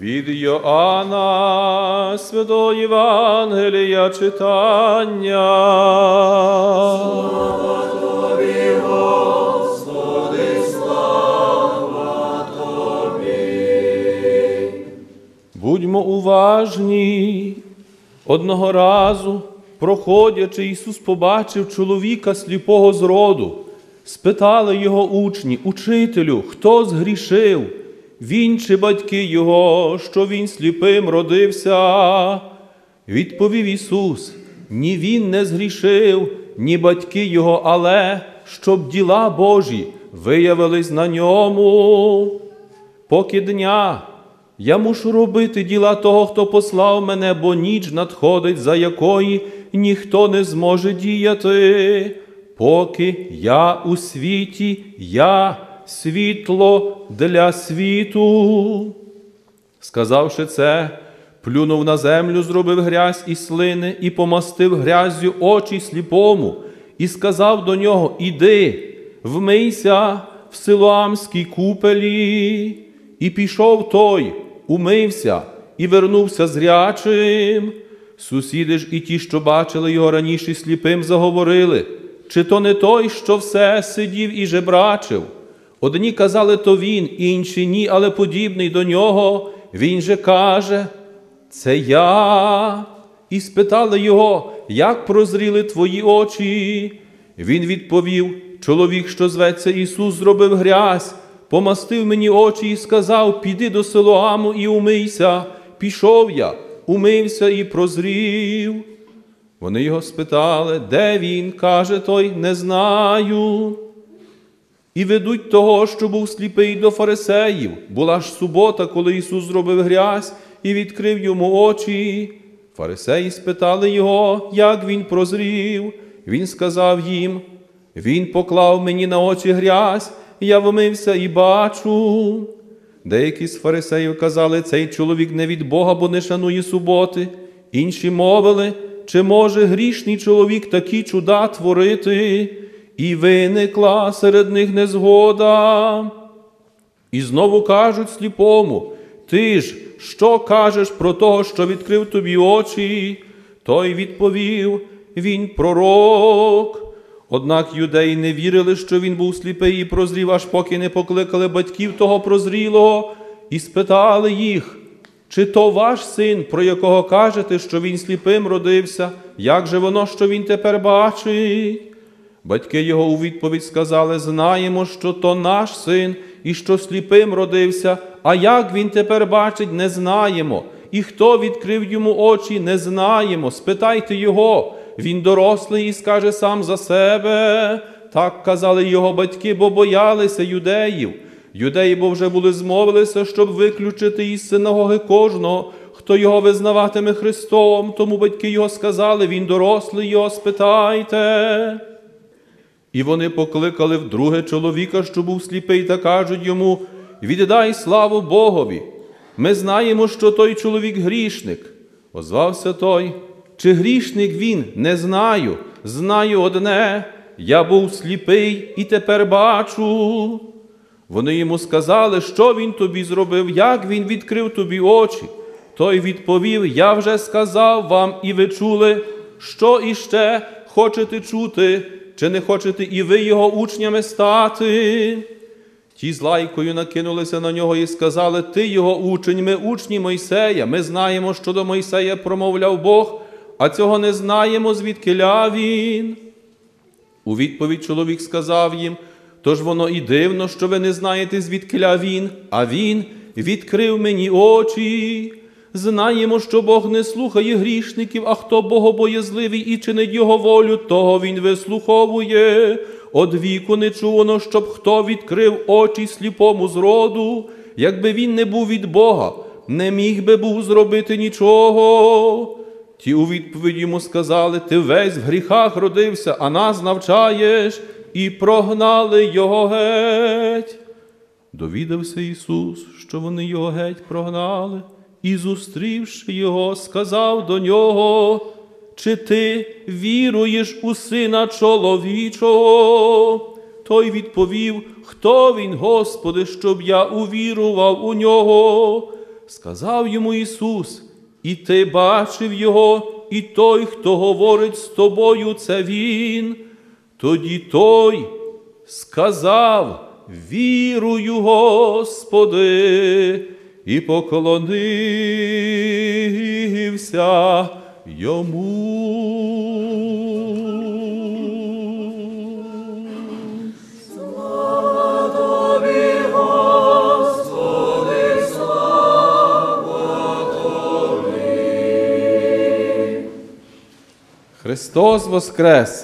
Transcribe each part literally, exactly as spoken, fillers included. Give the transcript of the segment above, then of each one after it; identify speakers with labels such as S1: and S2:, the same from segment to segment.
S1: Від Йоанна Святого Євангелія читання.
S2: Слава Тобі, Господи, слава Тобі.
S1: Будьмо уважні. Одного разу, проходячи, Ісус побачив чоловіка сліпого з роду. Спитали його учні: «Учителю, хто згрішив? Він чи батьки його, що він сліпим родився?» Відповів Ісус: «Ні він не згрішив, ні батьки його, але щоб діла Божі виявились на ньому. Поки дня я мушу робити діла того, хто послав мене, бо ніч надходить, за якої ніхто не зможе діяти. Поки я у світі, я світло для світу». Сказавши це, плюнув на землю, зробив грязь і слини, і помастив гряззю очі сліпому, і сказав до нього: «Іди, вмийся в Силоамській купелі». І пішов той, умився, і вернувся зрячим. Сусіди ж і ті, що бачили його раніше сліпим, заговорили: «Чи то не той, що все сидів і жебрачив?» Одні казали: «То він», інші: «Ні, але подібний до нього». Він же каже: «Це я». І спитали його: «Як прозріли твої очі?» Він відповів: «Чоловік, що зветься Ісус, зробив грязь, помастив мені очі і сказав: піди до Силоаму і умийся. Пішов я, умився і прозрів». Вони його спитали: «Де він?» Каже той: «Не знаю». І ведуть того, що був сліпий, до фарисеїв. Була ж субота, коли Ісус зробив грязь і відкрив йому очі. Фарисеї спитали його, як він прозрів. Він сказав їм: «Він поклав мені на очі грязь, я вмився і бачу». Деякі з фарисеїв казали: «Цей чоловік не від Бога, бо не шанує суботи». Інші мовили: «Чи може грішний чоловік такі чуда творити?» І виникла серед них незгода. І знову кажуть сліпому: «Ти ж що кажеш про того, що відкрив тобі очі?» Той відповів: «Він пророк». Однак юдеї не вірили, що він був сліпий і прозрів, аж поки не покликали батьків того прозрілого і спитали їх: «Чи то ваш син, про якого кажете, що він сліпим родився? Як же воно, що він тепер бачить?» Батьки його у відповідь сказали: «Знаємо, що то наш син і що сліпим родився, а як він тепер бачить, не знаємо. І хто відкрив йому очі, не знаємо. Спитайте його, він дорослий і скаже сам за себе». Так казали його батьки, бо боялися юдеїв. Юдеї бо вже були змовилися, щоб виключити із синагоги кожного, хто його визнаватиме Христом. Тому батьки його сказали: «Він дорослий, його спитайте». І вони покликали вдруге чоловіка, що був сліпий, та кажуть йому: «Віддай славу Богові! Ми знаємо, що той чоловік грішник». Озвався той: «Чи грішник він? Не знаю. Знаю одне: я був сліпий і тепер бачу». Вони йому сказали: «Що він тобі зробив? Як він відкрив тобі очі?» Той відповів: «Я вже сказав вам, і ви чули. Що іще хочете чути? Чи не хочете і ви його учнями стати?» Ті з лайкою накинулися на нього і сказали: «Ти його учень, ми учні Мойсея. Ми знаємо, що до Мойсея промовляв Бог, а цього не знаємо, звідкиля він». У відповідь чоловік сказав їм: «Тож воно і дивно, що ви не знаєте, звідкиля він, а він відкрив мені очі. Знаємо, що Бог не слухає грішників, а хто богобоязливий і чинить його волю, того він вислуховує. Од віку не чувано, щоб хто відкрив очі сліпому з роду. Якби він не був від Бога, не міг би був зробити нічого». Ті у відповідь йому сказали: «Ти весь в гріхах родився, а нас навчаєш». І прогнали його геть. Довідався Ісус, що вони його геть прогнали, і, зустрівши його, сказав до нього: «Чи ти віруєш у Сина чоловічого?» Той відповів: «Хто він, Господи, щоб я увірував у нього?» Сказав йому Ісус: і ти бачив його, і той, хто говорить з тобою, це він. Тоді той сказав: вірую, Господи, і поклонився йому. Христос воскрес!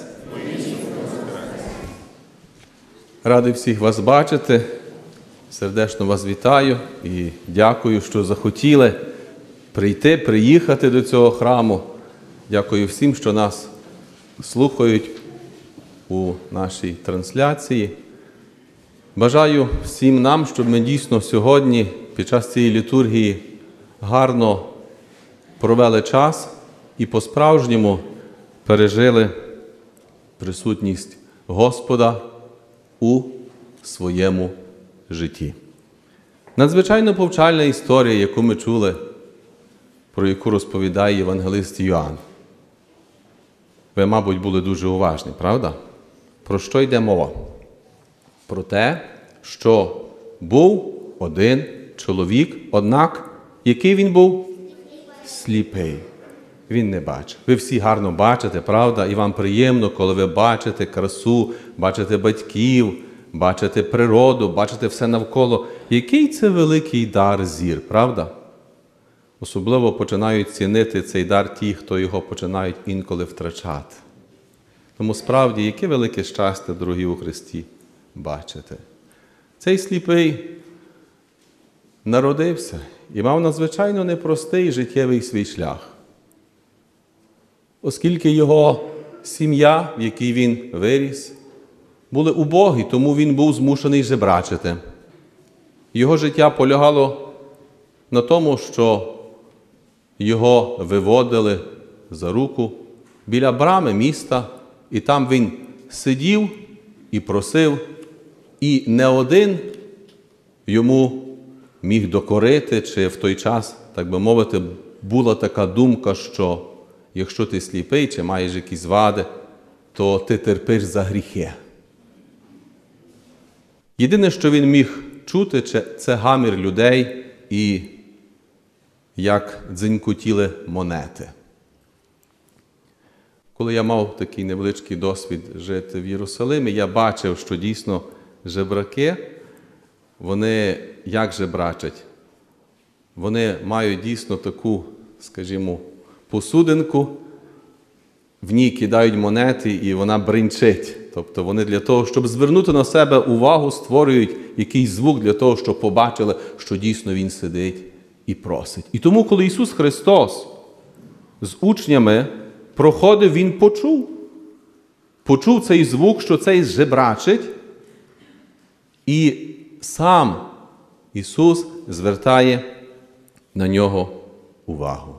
S1: Радий всіх вас бачити, сердечно вас вітаю і дякую, що захотіли прийти, приїхати до цього храму. Дякую всім, що нас слухають у нашій трансляції. Бажаю всім нам, щоб ми дійсно сьогодні, під час цієї літургії, гарно провели час і по-справжньому пережили присутність Господа у своєму житті. Надзвичайно повчальна історія, яку ми чули, про яку розповідає євангелист Йоанн. Ви, мабуть, були дуже уважні, правда? Про що йде мова? Про те, що був один чоловік, однак, який він був? Сліпий. Він не бачив. Ви всі гарно бачите, правда? І вам приємно, коли ви бачите красу, бачите батьків, бачите природу, бачите все навколо. Який це великий дар зір, правда? Особливо починають цінити цей дар ті, хто його починають інколи втрачати. Тому справді, яке велике щастя, дорогі у Христі, бачите. Цей сліпий народився і мав надзвичайно непростий життєвий свій шлях. Оскільки його сім'я, в якій він виріс, були убогі, тому він був змушений жебрачити. Його життя полягало на тому, що його виводили за руку біля брами міста, і там він сидів і просив, і не один йому міг докорити, чи в той час, так би мовити, була така думка, що якщо ти сліпий чи маєш якісь вади, то ти терпиш за гріхи. Єдине, що він міг чути, це гамір людей і як дзенькотіли монети. Коли я мав такий невеличкий досвід жити в Єрусалимі, я бачив, що дійсно жебраки, вони як жебрачать? Вони мають дійсно таку, скажімо, посудинку, в ній кидають монети і вона бринчить. Тобто вони для того, щоб звернути на себе увагу, створюють якийсь звук для того, щоб побачили, що дійсно він сидить і просить. І тому, коли Ісус Христос з учнями проходив, Він почув. Почув цей звук, що цей жебрачить, і сам Ісус звертає на нього увагу.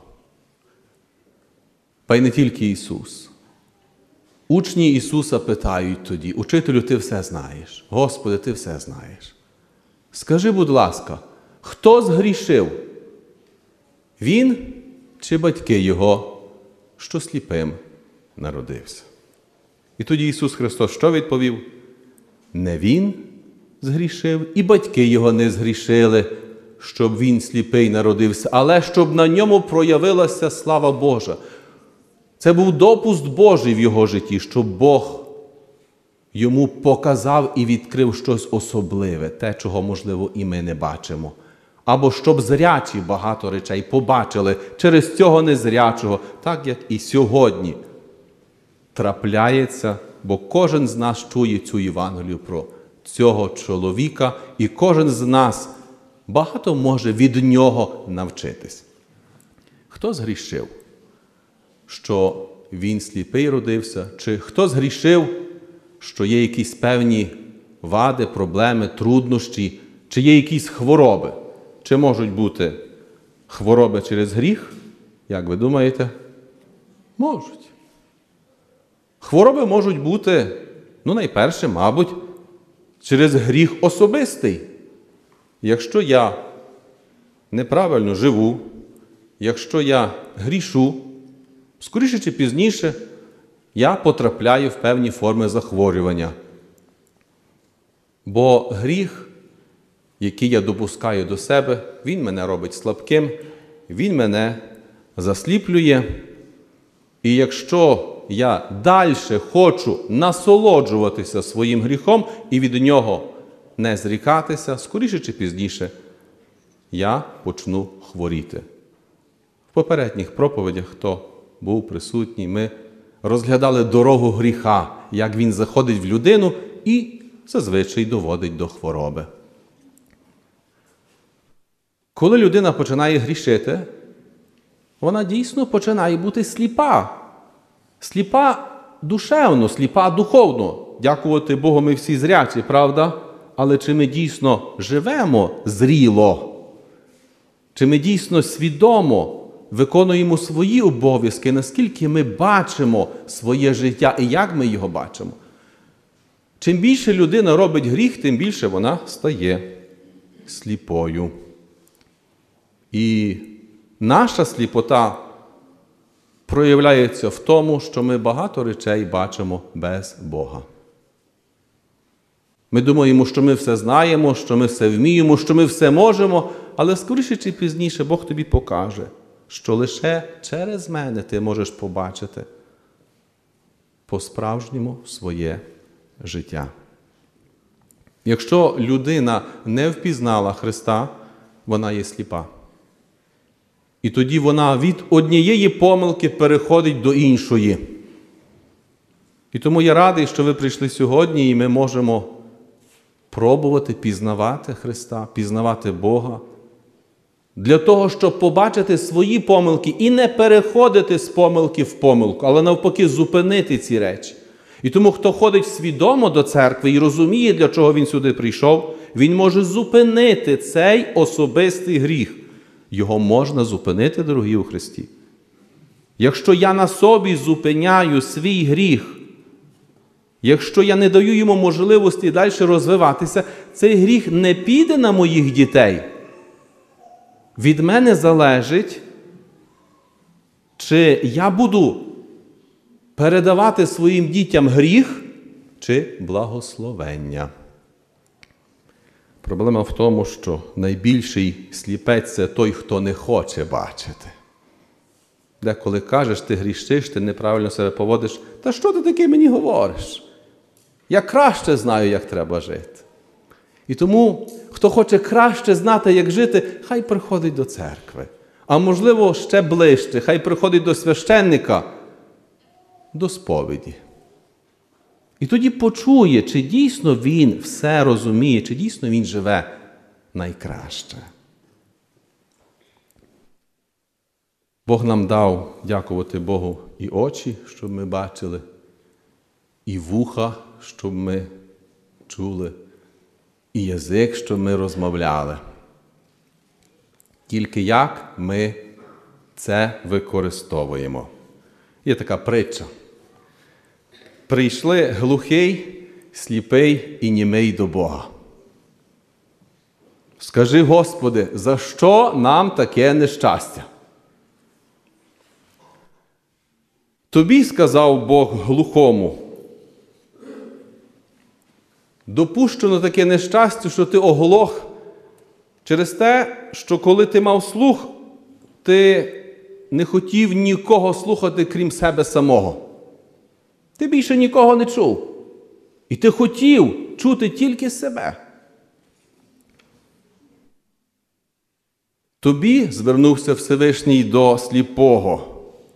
S1: Та й не тільки Ісус. Учні Ісуса питають тоді: «Учителю, ти все знаєш. Господи, ти все знаєш. Скажи, будь ласка, хто згрішив? Він чи батьки його, що сліпим народився?» І тоді Ісус Христос що відповів? Не Він згрішив, і батьки його не згрішили, щоб він сліпий народився, але щоб на ньому проявилася слава Божа. Це був допуск Божий в його житті, щоб Бог йому показав і відкрив щось особливе, те, чого, можливо, і ми не бачимо. Або щоб зрячі багато речей побачили через цього незрячого, так як і сьогодні трапляється, бо кожен з нас чує цю Євангелію про цього чоловіка, і кожен з нас багато може від нього навчитись. Хто згрішив, що він сліпий родився? Чи хто згрішив, що є якісь певні вади, проблеми, труднощі, чи є якісь хвороби? Чи можуть бути хвороби через гріх? Як ви думаєте? Можуть. Хвороби можуть бути, ну, найперше, мабуть, через гріх особистий. Якщо я неправильно живу, якщо я грішу, скоріше чи пізніше я потрапляю в певні форми захворювання. Бо гріх, який я допускаю до себе, він мене робить слабким, він мене засліплює. І якщо я далі хочу насолоджуватися своїм гріхом і від нього не зрікатися, скоріше чи пізніше я почну хворіти. В попередніх проповідях, хто був присутній, ми розглядали дорогу гріха, як він заходить в людину і зазвичай доводить до хвороби. Коли людина починає грішити, вона дійсно починає бути сліпа. Сліпа душевно, сліпа духовно. Дякувати Богу, ми всі зрячі, правда? Але чи ми дійсно живемо зріло? Чи ми дійсно свідомо виконуємо свої обов'язки, наскільки ми бачимо своє життя і як ми його бачимо? Чим більше людина робить гріх, тим більше вона стає сліпою. І наша сліпота проявляється в тому, що ми багато речей бачимо без Бога. Ми думаємо, що ми все знаємо, що ми все вміємо, що ми все можемо, але скоріше чи пізніше Бог тобі покаже, що лише через мене ти можеш побачити по-справжньому своє життя. Якщо людина не впізнала Христа, вона є сліпа. І тоді вона від однієї помилки переходить до іншої. І тому я радий, що ви прийшли сьогодні, і ми можемо пробувати пізнавати Христа, пізнавати Бога, для того, щоб побачити свої помилки і не переходити з помилки в помилку, але навпаки зупинити ці речі. І тому, хто ходить свідомо до церкви і розуміє, для чого він сюди прийшов, він може зупинити цей особистий гріх. Його можна зупинити, дорогі у Христі. Якщо я на собі зупиняю свій гріх, якщо я не даю йому можливості далі розвиватися, цей гріх не піде на моїх дітей. Від мене залежить, чи я буду передавати своїм дітям гріх чи благословення. Проблема в тому, що найбільший сліпець – це той, хто не хоче бачити. Деколи кажеш, ти грішиш, ти неправильно себе поводиш, та що ти таке мені говориш? Я краще знаю, як треба жити. І тому, хто хоче краще знати, як жити, хай приходить до церкви. А можливо, ще ближче, хай приходить до священника, до сповіді. І тоді почує, чи дійсно він все розуміє, чи дійсно він живе найкраще. Бог нам дав, дякувати Богу, і очі, щоб ми бачили, і вуха, щоб ми чули, і язик, щоб ми розмовляли. Тільки як ми це використовуємо. Є така притча. Прийшли глухий, сліпий і німий до Бога. Скажи, Господи, за що нам таке нещастя? Тобі, сказав Бог глухому, допущено таке нещастя, що ти оглох через те, що коли ти мав слух, ти не хотів нікого слухати, крім себе самого. Ти більше нікого не чув. І ти хотів чути тільки себе. Тобі, звернувся Всевишній до сліпого,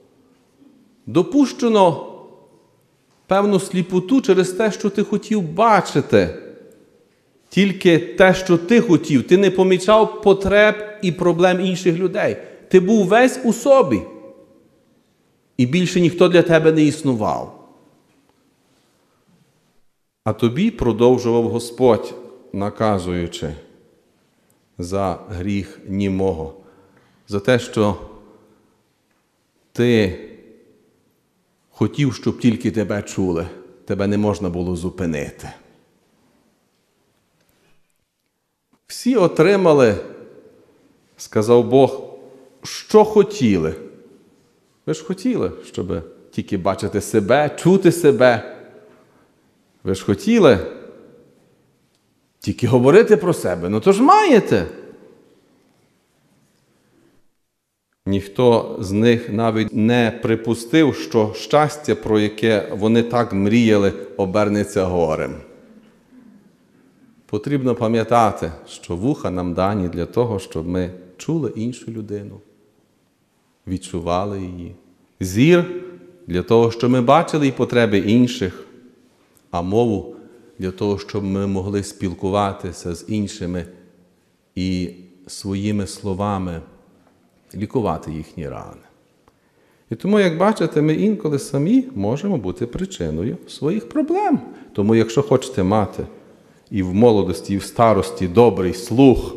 S1: допущено певну сліпоту через те, що ти хотів бачити. Тільки те, що ти хотів. Ти не помічав потреб і проблем інших людей. Ти був весь у собі. І більше ніхто для тебе не існував. А тобі продовжував Господь, наказуючи за гріх німого, за те, що ти хотів, щоб тільки тебе чули, тебе не можна було зупинити. Всі отримали Сказав Бог, що хотіли. Ви ж хотіли, щоб тільки бачити себе, чути себе. Ви ж хотіли тільки говорити про себе. Ну то ж маєте. Ніхто з них навіть не припустив, що щастя, про яке вони так мріяли, обернеться горем. Потрібно пам'ятати, що вуха нам дані для того, щоб ми чули іншу людину, відчували її. Зір для того, щоб ми бачили і потреби інших, а мову для того, щоб ми могли спілкуватися з іншими і своїми словами лікувати їхні рани. І тому, як бачите, ми інколи самі можемо бути причиною своїх проблем. Тому, якщо хочете мати і в молодості, і в старості добрий слух,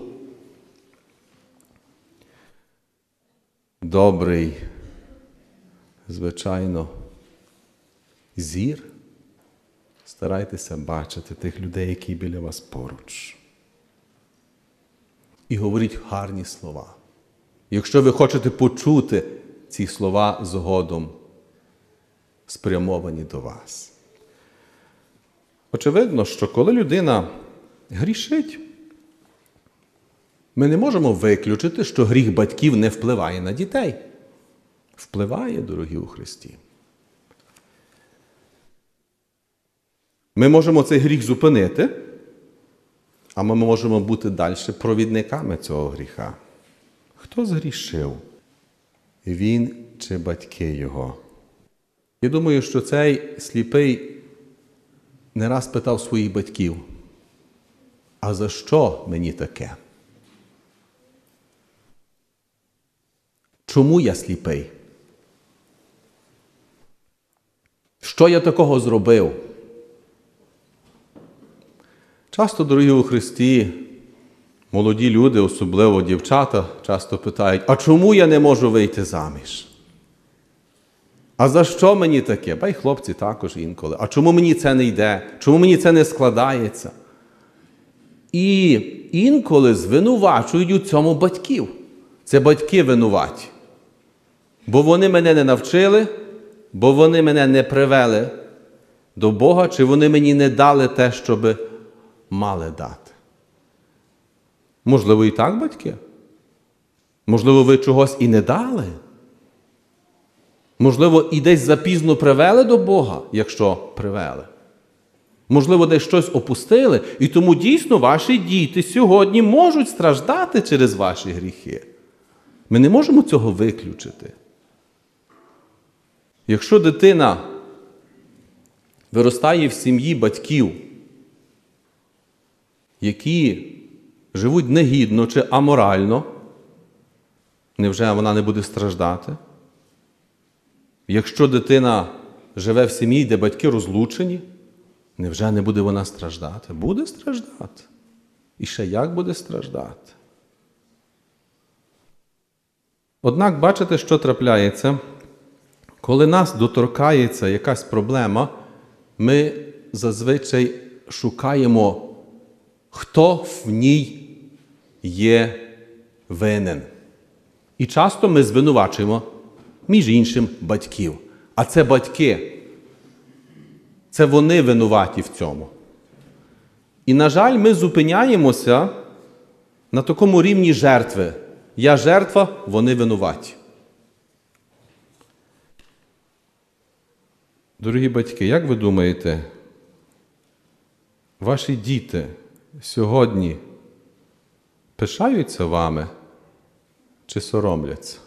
S1: добрий, звичайно, зір, старайтеся бачити тих людей, які біля вас поруч. І говоріть гарні слова. Якщо ви хочете почути ці слова згодом, спрямовані до вас. Очевидно, що коли людина грішить, ми не можемо виключити, що гріх батьків не впливає на дітей. Впливає, дорогі у Христі. Ми можемо цей гріх зупинити, а ми можемо бути далі провідниками цього гріха. Хто згрішив? Він чи батьки його? Я думаю, що цей сліпий не раз питав своїх батьків, а за що мені таке? Чому я сліпий? Що я такого зробив? Часто, дорогі у Христі, молоді люди, особливо дівчата, часто питають, а чому я не можу вийти заміж? А за що мені таке? Ба й хлопці також інколи. А чому мені це не йде? Чому мені це не складається? І інколи звинувачують у цьому батьків. Це батьки винуваті. Бо вони мене не навчили, бо вони мене не привели до Бога, чи вони мені не дали те, що би мали дати. Можливо, і так, батьки? Можливо, ви чогось і не дали? Можливо, і десь запізно привели до Бога, якщо привели. Можливо, десь щось опустили, і тому дійсно ваші діти сьогодні можуть страждати через ваші гріхи. Ми не можемо цього виключити. Якщо дитина виростає в сім'ї батьків, які живуть негідно чи аморально, невже вона не буде страждати? Якщо дитина живе в сім'ї, де батьки розлучені, невже не буде вона страждати? Буде страждати. І ще як буде страждати? Однак, бачите, що трапляється? Коли нас доторкається якась проблема, ми зазвичай шукаємо, хто в ній є винен. І часто ми звинувачуємо, між іншим, батьків. А це батьки. Це вони винуваті в цьому. І, на жаль, ми зупиняємося на такому рівні жертви. Я жертва, вони винуваті. Дорогі батьки, як ви думаєте, ваші діти сьогодні пишаються вами чи соромляться?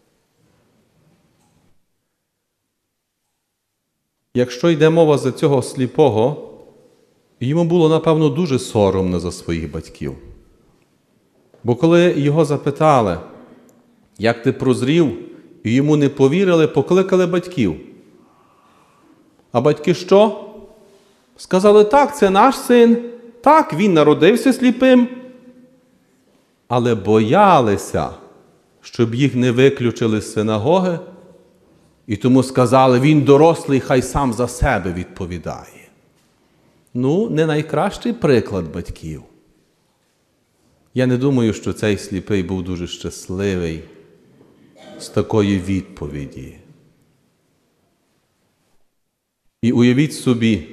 S1: Якщо йде мова за цього сліпого, йому було, напевно, дуже соромно за своїх батьків. Бо коли його запитали, як ти прозрів, і йому не повірили, покликали батьків. А батьки що? Сказали, так, це наш син, так, він народився сліпим. Але боялися, щоб їх не виключили з синагоги, і тому сказали, він дорослий, хай сам за себе відповідає. Ну, не найкращий приклад батьків. Я не думаю, що цей сліпий був дуже щасливий з такої відповіді. І уявіть собі,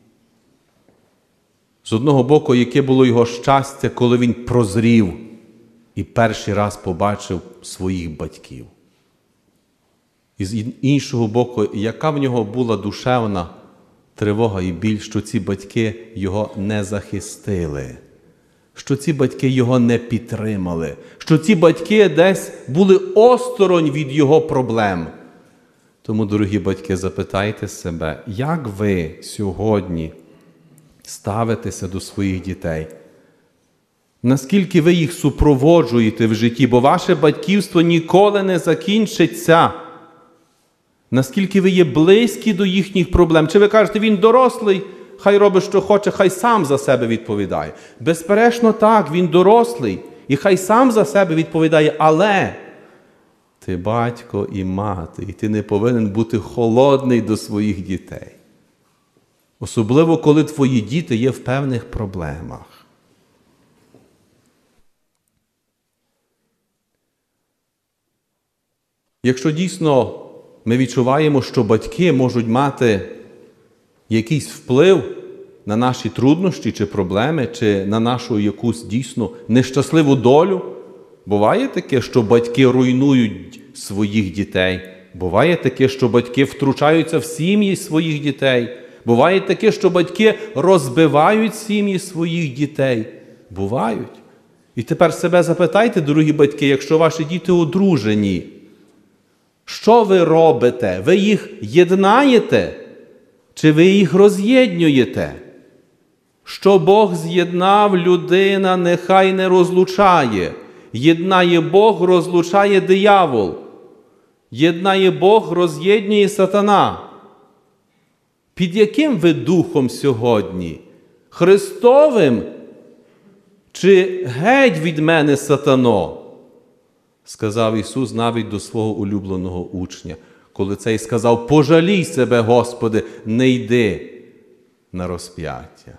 S1: з одного боку, яке було його щастя, коли він прозрів і перший раз побачив своїх батьків. І з іншого боку, яка в нього була душевна тривога і біль, що ці батьки його не захистили, що ці батьки його не підтримали, що ці батьки десь були осторонь від його проблем. Тому, дорогі батьки, запитайте себе, як ви сьогодні ставитеся до своїх дітей? Наскільки ви їх супроводжуєте в житті, бо ваше батьківство ніколи не закінчиться. Наскільки ви є близькі до їхніх проблем? Чи ви кажете, він дорослий, хай робить, що хоче, хай сам за себе відповідає? Безперечно, так, він дорослий, і хай сам за себе відповідає, але ти батько і мати, і ти не повинен бути холодний до своїх дітей. Особливо, коли твої діти є в певних проблемах. Якщо дійсно ми відчуваємо, що батьки можуть мати якийсь вплив на наші труднощі чи проблеми, чи на нашу якусь дійсно нещасливу долю, буває таке, що батьки руйнують своїх дітей, буває таке, що батьки втручаються в сім'ї своїх дітей, буває таке, що батьки розбивають сім'ї своїх дітей. Бувають. І тепер себе запитайте, дорогі батьки, якщо ваші діти одружені, що ви робите? Ви їх єднаєте? Чи ви їх роз'єднуєте? Що Бог з'єднав, людина нехай не розлучає. Єднає Бог, розлучає диявол. Єднає Бог, роз'єднує сатана. Під яким ви духом сьогодні? Христовим? Чи геть від мене, сатано? Сказав Ісус навіть до свого улюбленого учня, коли цей сказав, пожалій себе, Господи, не йди на розп'яття.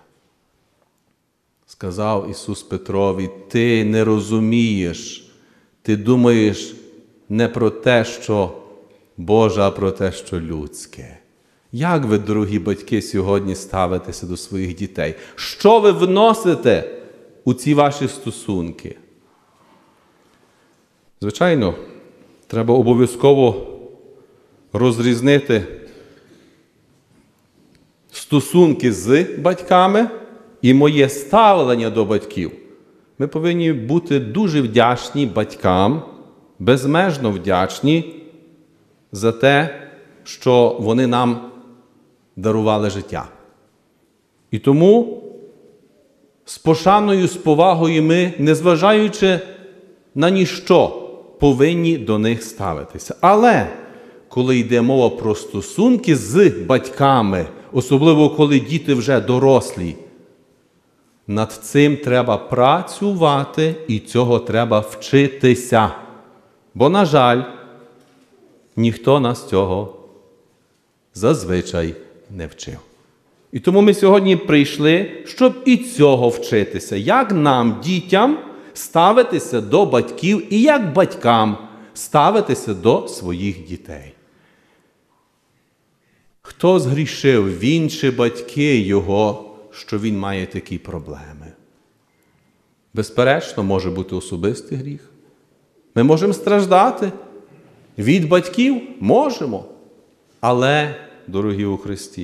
S1: Сказав Ісус Петрові, ти не розумієш, ти думаєш не про те, що Боже, а про те, що людське. Як ви, дорогі батьки, сьогодні ставитеся до своїх дітей? Що ви вносите у ці ваші стосунки? Звичайно, треба обов'язково розрізнити стосунки з батьками і моє ставлення до батьків. Ми повинні бути дуже вдячні батькам, безмежно вдячні за те, що вони нам дарували життя. І тому з пошаною, з повагою ми, незважаючи на ніщо, повинні до них ставитися. Але коли йде мова про стосунки з батьками, особливо коли діти вже дорослі, над цим треба працювати і цього треба вчитися. Бо, на жаль, ніхто нас цього зазвичай не вчив. І тому ми сьогодні прийшли, щоб і цього вчитися. Як нам, дітям, ставитися до батьків і як батькам ставитися до своїх дітей. Хто згрішив, він чи батьки його, що він має такі проблеми? Безперечно, може бути особистий гріх. Ми можемо страждати. Від батьків можемо. Але, дорогі у Христі,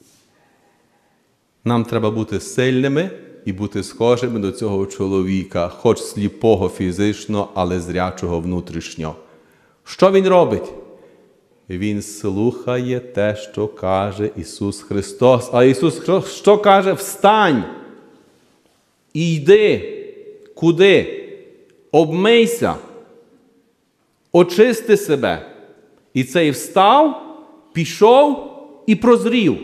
S1: нам треба бути сильними і бути схожими до цього чоловіка, хоч сліпого фізично, але зрячого внутрішньо. Що він робить? Він слухає те, що каже Ісус Христос. А Ісус що каже? Встань і йди. Куди? Обмийся. Очисти себе. І цей встав, пішов і прозрів.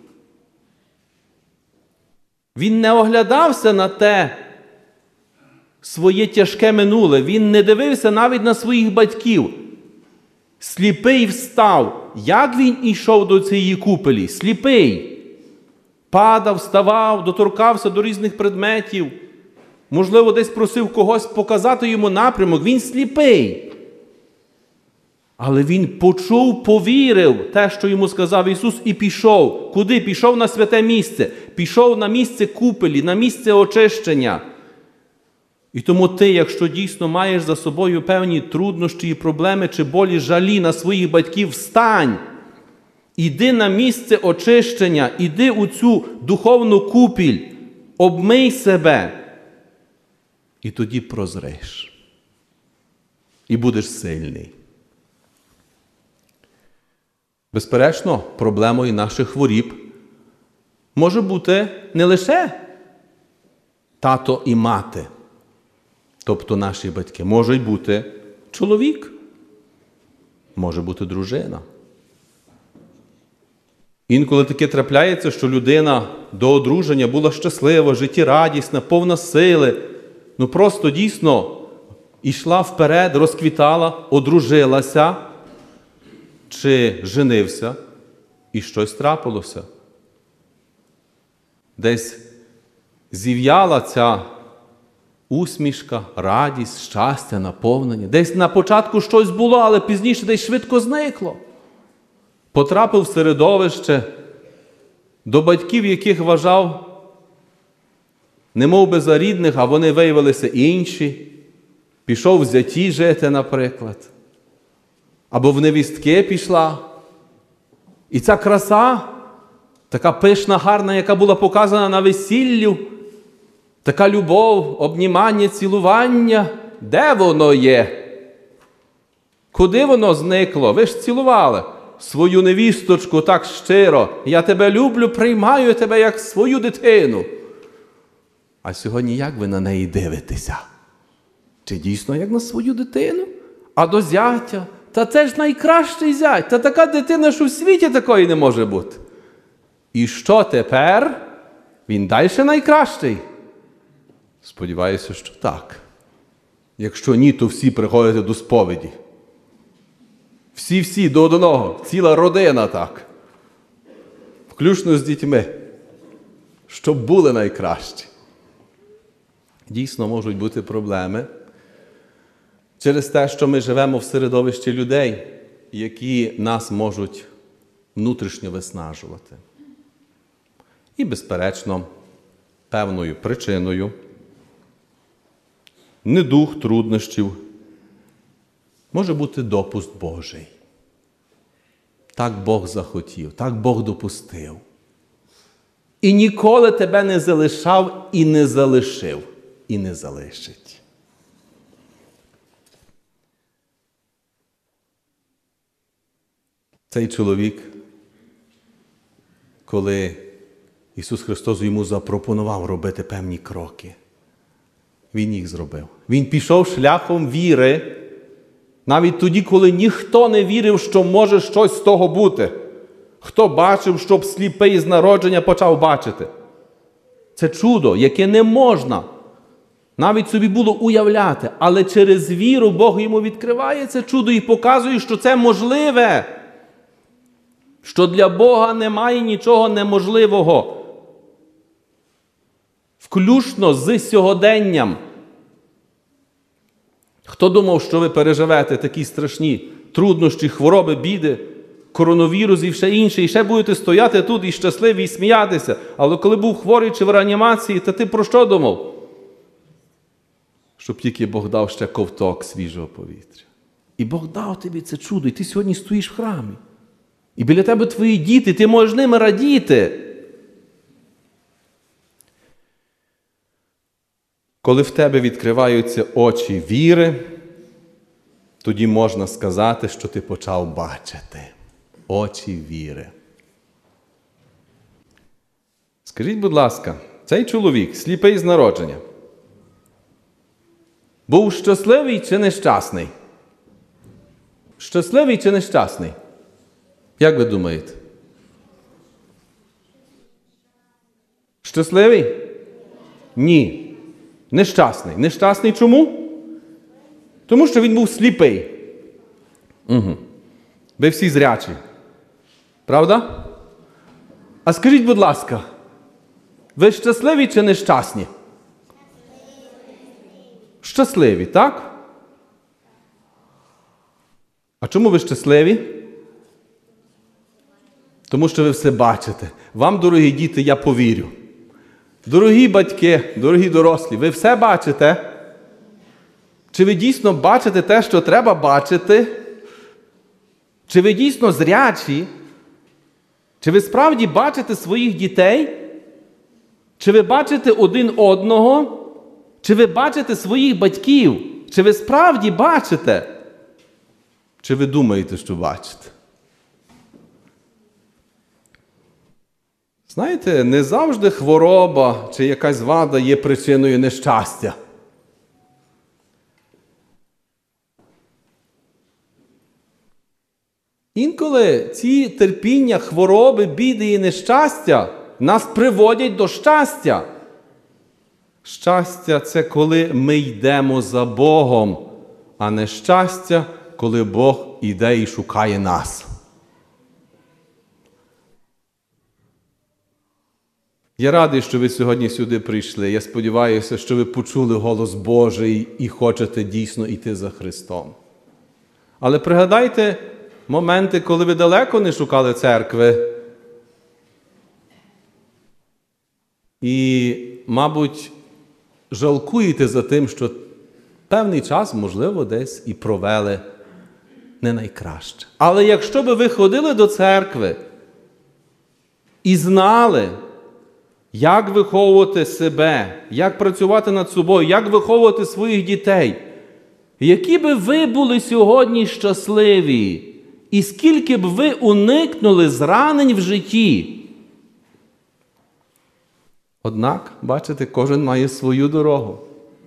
S1: Він не оглядався на те своє тяжке минуле. Він не дивився навіть на своїх батьків. Сліпий встав. Як він ішов до цієї купелі? Сліпий. Падав, вставав, доторкався до різних предметів. Можливо, десь просив когось показати йому напрямок. Він сліпий. Але він почув, повірив те, що йому сказав Ісус, і пішов. Куди? Пішов на святе місце. Пішов на місце купелі, на місце очищення. І тому ти, якщо дійсно маєш за собою певні труднощі і проблеми, чи болі, жалі на своїх батьків, встань. Іди на місце очищення, іди у цю духовну купіль, обмий себе. І тоді прозреш. І будеш сильний. Безперечно, проблемою наших хворіб може бути не лише тато і мати, тобто наші батьки. Може бути чоловік, може бути дружина. Інколи таке трапляється, що людина до одруження була щаслива, життєрадісна, повна сили, ну просто дійсно йшла вперед, розквітала, одружилася, чи женився, і щось трапилося. Десь зів'яла ця усмішка, радість, щастя, наповнення. Десь на початку щось було, але пізніше десь швидко зникло. Потрапив в середовище до батьків, яких вважав немов би за рідних, а вони виявилися інші. Пішов в зяті жити, наприклад. Або в невістки пішла. І ця краса, така пишна, гарна, яка була показана на весіллю, така любов, обнімання, цілування, де воно є? Куди воно зникло? Ви ж цілували свою невісточку так щиро. Я тебе люблю, приймаю тебе як свою дитину. А сьогодні як ви на неї дивитеся? Чи дійсно як на свою дитину? А до зятя? Та це ж найкращий зять. Та така дитина, що в світі такої не може бути. І що тепер? Він далі найкращий? Сподіваюся, що так. Якщо ні, то всі приходите до сповіді. Всі-всі до одного, ціла родина так. Включно з дітьми. Щоб були найкращі. Дійсно можуть бути проблеми через те, що ми живемо в середовищі людей, які нас можуть внутрішньо виснажувати. І, безперечно, певною причиною недух труднощів може бути допуск Божий. Так Бог захотів, так Бог допустив. І ніколи тебе не залишав і не залишив, і не залишить. Цей чоловік, коли Ісус Христос йому запропонував робити певні кроки, він їх зробив. Він пішов шляхом віри, навіть тоді, коли ніхто не вірив, що може щось з того бути. Хто бачив, щоб сліпий з народження почав бачити? Це чудо, яке не можна навіть собі було уявляти. Але через віру Бог йому відкриває це чудо і показує, що це можливе. Що для Бога немає нічого неможливого. Включно з сьогоденням. Хто думав, що ви переживете такі страшні труднощі, хвороби, біди, коронавірус і все інше, і ще будете стояти тут і щасливі, і сміятися. Але коли був хворий чи в реанімації, то ти про що думав? Щоб тільки Бог дав ще ковток свіжого повітря. І Бог дав тобі це чудо, і ти сьогодні стоїш в храмі. І біля тебе твої діти, ти можеш ними радіти. Коли в тебе відкриваються очі віри, тоді можна сказати, що ти почав бачити. Очі віри. Скажіть, будь ласка, цей чоловік, сліпий з народження, був щасливий чи нещасний? Щасливий чи нещасний? Як ви думаєте? Щасливий? Ні. Нещасний. Нещасний чому? Тому що він був сліпий. Угу. Ви всі зрячі. Правда? А скажіть, будь ласка, ви щасливі чи нещасні? щасливі, так? А чому ви щасливі? Тому що ви все бачите. Вам, дорогі діти, я повірю. Дорогі батьки, дорогі дорослі, ви все бачите? Чи ви дійсно бачите те, що треба бачити? Чи ви дійсно зрячі? Чи ви справді бачите своїх дітей? Чи ви бачите один одного? Чи ви бачите своїх батьків? Чи ви справді бачите? Чи ви думаєте, що бачите? Знаєте, не завжди хвороба чи якась вада є причиною нещастя. Інколи ці терпіння, хвороби, біди і нещастя нас приводять до щастя. Щастя – це коли ми йдемо за Богом, а не щастя, коли Бог іде і шукає нас. Я радий, що ви сьогодні сюди прийшли. Я сподіваюся, що ви почули голос Божий і хочете дійсно йти за Христом. Але пригадайте моменти, коли ви далеко не шукали церкви. І, мабуть, жалкуєте за тим, що певний час, можливо, десь і провели не найкраще. Але якщо би ви ходили до церкви і знали, як виховувати себе, як працювати над собою, як виховувати своїх дітей, які би ви були сьогодні щасливі, і скільки б ви уникнули зранень в житті. Однак, бачите, кожен має свою дорогу.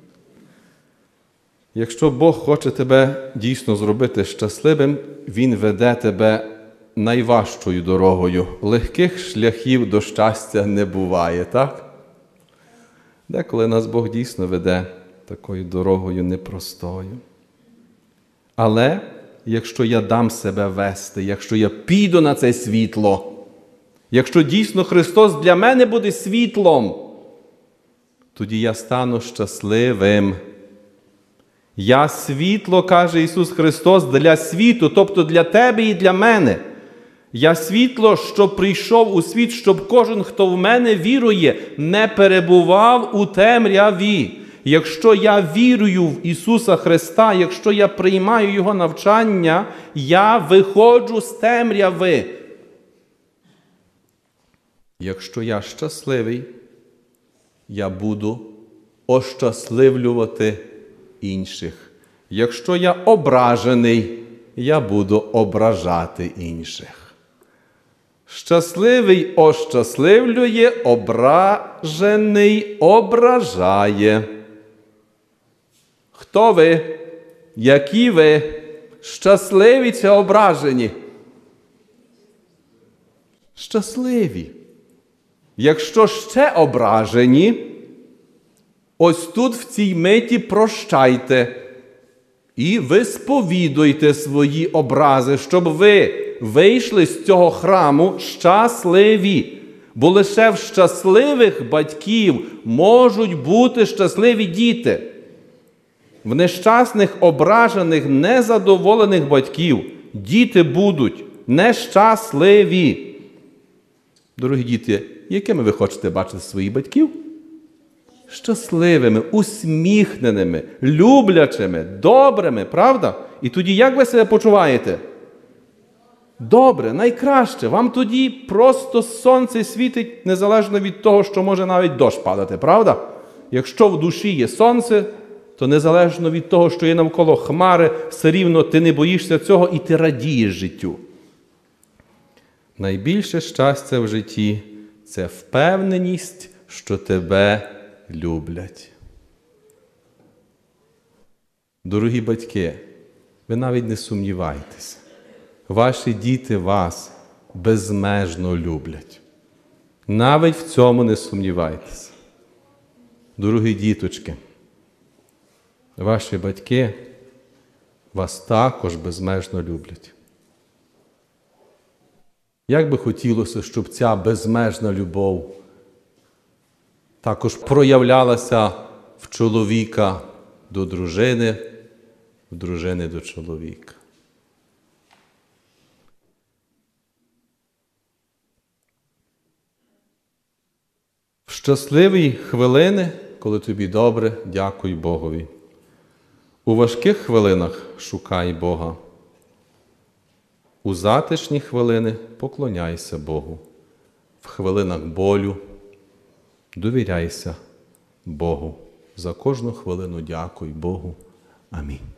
S1: Якщо Бог хоче тебе дійсно зробити щасливим, Він веде тебе найважчою дорогою. Легких шляхів до щастя не буває, так? Деколи нас Бог дійсно веде такою дорогою непростою. Але якщо я дам себе вести, якщо я піду на це світло, якщо дійсно Христос для мене буде світлом, тоді я стану щасливим. Я світло, каже Ісус Христос, для світу, тобто для тебе і для мене. Я світло, що прийшов у світ, щоб кожен, хто в мене вірує, не перебував у темряві. Якщо я вірую в Ісуса Христа, якщо я приймаю Його навчання, я виходжу з темряви. Якщо я щасливий, я буду ощасливлювати інших. Якщо я ображений, я буду ображати інших. Щасливий ощасливлює, ображений ображає. Хто ви? Які ви? Щасливі чи ображені? Щасливі. Якщо ще ображені, ось тут в цій миті прощайте і висповідуйте свої образи, щоб ви вийшли з цього храму щасливі. Бо лише в щасливих батьків можуть бути щасливі діти. В нещасних, ображених, незадоволених батьків діти будуть нещасливі. Дорогі діти, якими ви хочете бачити своїх батьків? Щасливими, усміхненими, люблячими, добрими, правда? І тоді як ви себе почуваєте? Добре, найкраще. Вам тоді просто сонце світить, незалежно від того, що може навіть дощ падати, правда? Якщо в душі є сонце, то незалежно від того, що є навколо хмари, все рівно ти не боїшся цього і ти радієш життю. Найбільше щастя в житті – це впевненість, що тебе люблять. Дорогі батьки, ви навіть не сумнівайтеся. Ваші діти вас безмежно люблять. Навіть в цьому не сумнівайтеся. Дорогі діточки, ваші батьки вас також безмежно люблять. Як би хотілося, щоб ця безмежна любов також проявлялася в чоловіка до дружини, в дружини до чоловіка. В щасливі хвилини, коли тобі добре, дякуй Богові. У важких хвилинах шукай Бога. У затишні хвилини поклоняйся Богу. В хвилинах болю довіряйся Богу. За кожну хвилину дякуй Богу. Амінь.